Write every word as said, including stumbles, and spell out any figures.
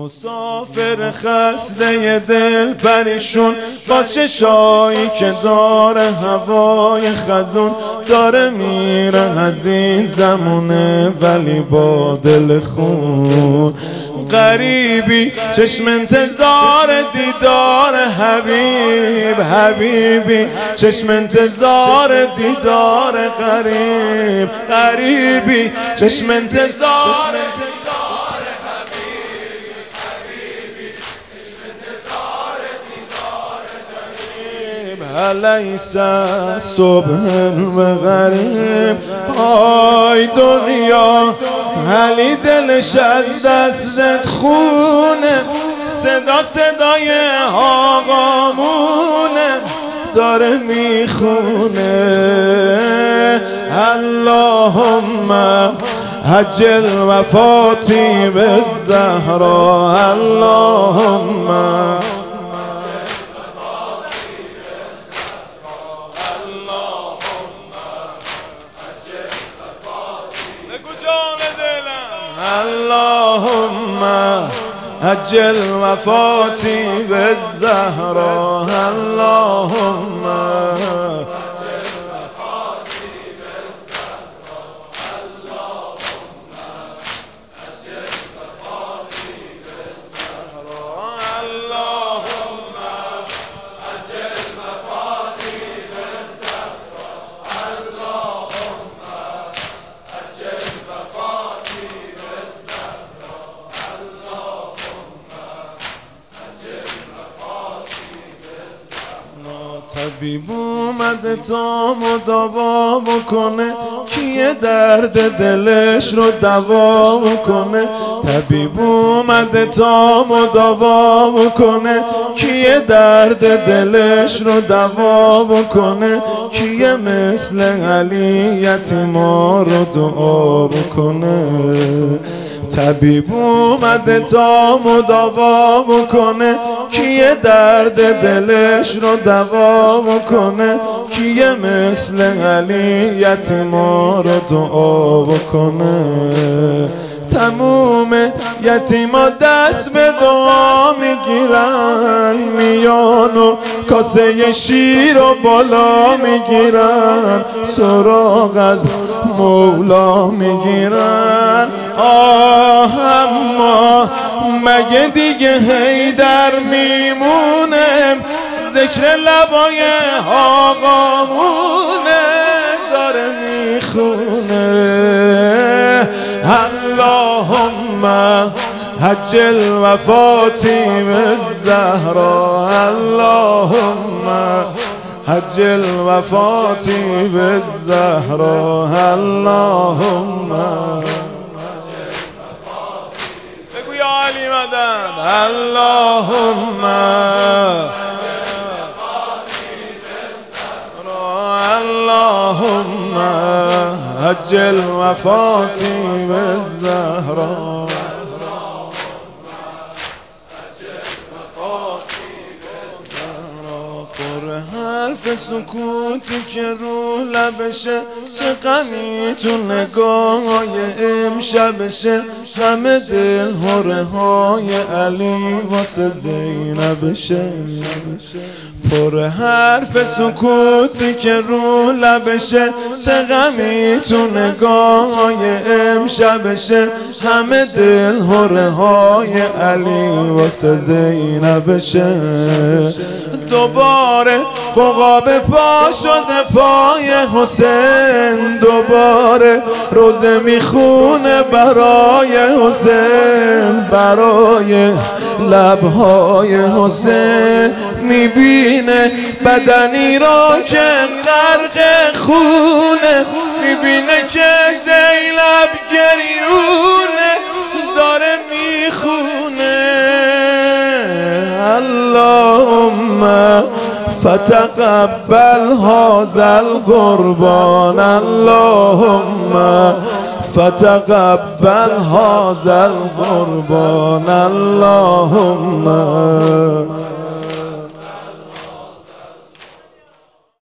مسافر خسته دل پریشون با چشایی که داره هوای خزون داره میره از این زمونه ولی با دل خون غریبی چشم انتظار دیدار حبیب حبیبی چشم انتظار دیدار غریب غریبی چشم انتظار علیس صبح و غریب آی دنیا علی دلش از دستت خونه صدا صدای آقامونه داره میخونه اللهم عجل وفاتی بالزهرا اللهم اللهم عجل وفاتی بالزهرا اللهم عجل وفاتی بالزهرا اللهم عجل وفاتی بالزهرا اللهم عجل وفاتی بالزهرا اللهم عجل وفاتی طبیب اومده تا مداوا بکنه کیه درد دلش رو دوا بکنه طبیب اومده تا مداوا بکنه کیه درد دلش رو دوا بکنه کیه مثل علی یتیما رو دعا بکنه طبیب اومده تا مداوا بکنه کیه درد دلش رو دوا بکنه کیه مثل علی یتیما رو دعا بکنه تموم یتیما دست به دعا میگیرن میان و کاسه شیر و بالا میگیرن سراغ از مولا میگیرن آه اما مگه دیگه حیدر میمونه ذکر لبای آقامونه داره میخونه اللهم عجل وفاتی بالزهرا اللهم عجل وفاتی بالزهرا اللهم بگو یا علی مدد اللهم اللهم عجل وفاتی بالزهرا پر حرف سکوتی که رو لبشه چه غمی تو نگاه‌های امشبشه همه دل هره های علی واسه زینبشه پر حرف سکوتی که رو لبشه چه غمی تو نگاه‌های امشبشه همه دل هره های علی واسه زینبشه دوباره ققاب پا شده پای حسین دوباره روزه میخونه برای حسین برای لبهای حسین میبینه بدنی را که غرق خونه میبینه که زینب گریونه داره میخونه اللهم فتقبل هذا القربان اللهم فتقبل هذا القربان اللهم